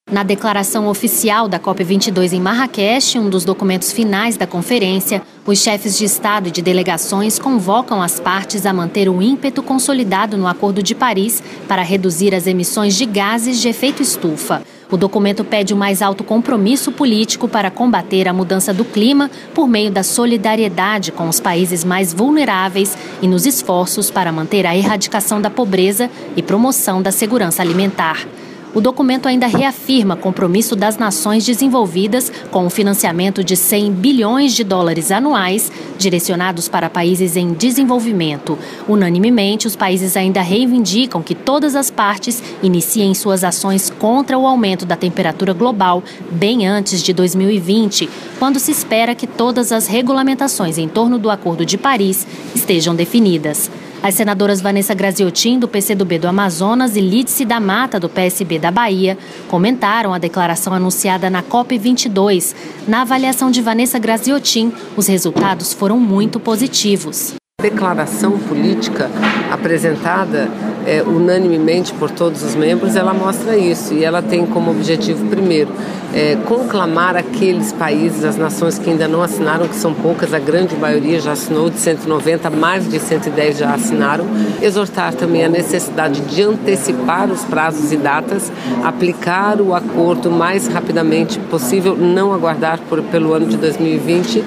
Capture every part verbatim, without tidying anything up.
Na declaração oficial da COP vinte e dois em Marrakech, um dos documentos finais da conferência, os chefes de Estado e de delegações convocam as partes a manter o ímpeto consolidado no Acordo de Paris para reduzir as emissões de gases de efeito estufa. O documento pede o mais alto compromisso político para combater a mudança do clima por meio da solidariedade com os países mais vulneráveis e nos esforços para manter a erradicação da pobreza e promoção da segurança alimentar. O documento ainda reafirma compromisso das nações desenvolvidas com o financiamento de cem bilhões de dólares anuais direcionados para países em desenvolvimento. Unanimemente, os países ainda reivindicam que todas as partes iniciem suas ações contra o aumento da temperatura global bem antes de dois mil e vinte, quando se espera que todas as regulamentações em torno do Acordo de Paris estejam definidas. As senadoras Vanessa Graziotin, do P C do B do Amazonas, e Lídice da Mata, do P S B da Bahia, comentaram a declaração anunciada na COP vinte e dois. Na avaliação de Vanessa Graziotin, os resultados foram muito positivos. A declaração política apresentada é, unanimemente por todos os membros, ela mostra isso, e ela tem como objetivo, primeiro, é, conclamar aqueles países, as nações que ainda não assinaram, que são poucas, a grande maioria já assinou, de cento e noventa, mais de cento e dez já assinaram, exortar também a necessidade de antecipar os prazos e datas, aplicar o acordo o mais rapidamente possível, não aguardar por, pelo ano de dois mil e vinte,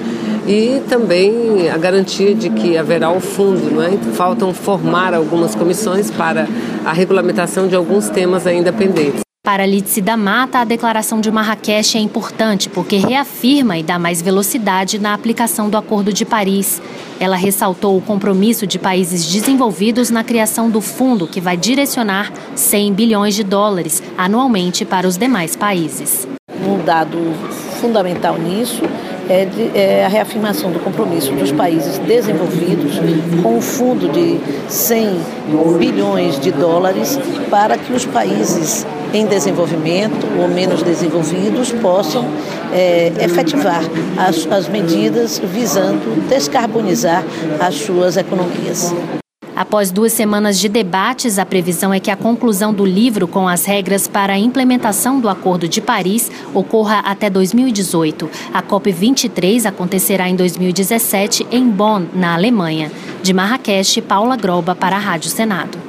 e também a garantia de que haverá o fundo, não é? Faltam formar algumas comissões para a regulamentação de alguns temas ainda pendentes. Para Lídice da Mata, a declaração de Marrakech é importante porque reafirma e dá mais velocidade na aplicação do Acordo de Paris. Ela ressaltou o compromisso de países desenvolvidos na criação do fundo que vai direcionar cem bilhões de dólares anualmente para os demais países. Um dado fundamental nisso é, de, é a reafirmação do compromisso dos países desenvolvidos com um fundo de cem bilhões de dólares para que os países em desenvolvimento ou menos desenvolvidos possam é, efetivar as, as medidas visando descarbonizar as suas economias. Após duas semanas de debates, a previsão é que a conclusão do livro com as regras para a implementação do Acordo de Paris ocorra até dois mil e dezoito. A COP vinte e três acontecerá em dois mil e dezessete em Bonn, na Alemanha. De Marrakech, Paula Groba para a Rádio Senado.